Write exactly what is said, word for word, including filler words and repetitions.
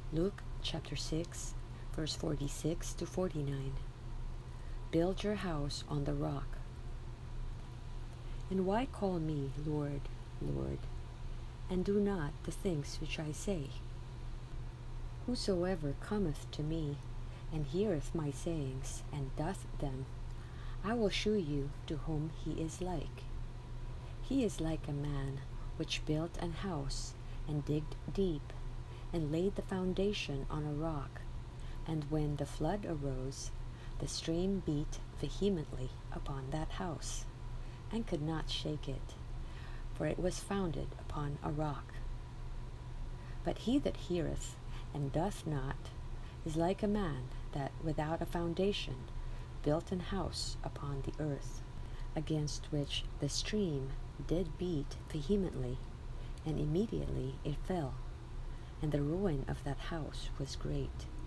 Luke chapter six, verse forty-six to forty-nine. Build your house on the rock. And why call me Lord, Lord, and do not the things which I say? Whosoever cometh to me, and heareth my sayings, and doth them, I will shew you to whom he is like. He is like a man which built an house, and digged deep, and laid the foundation on a rock. And when the flood arose, the stream beat vehemently upon that house, and could not shake it, for it was founded upon a rock. But he that heareth and doth not is like a man that without a foundation built an house upon the earth, against which the stream did beat vehemently, and immediately it fell, and the ruin of that house was great.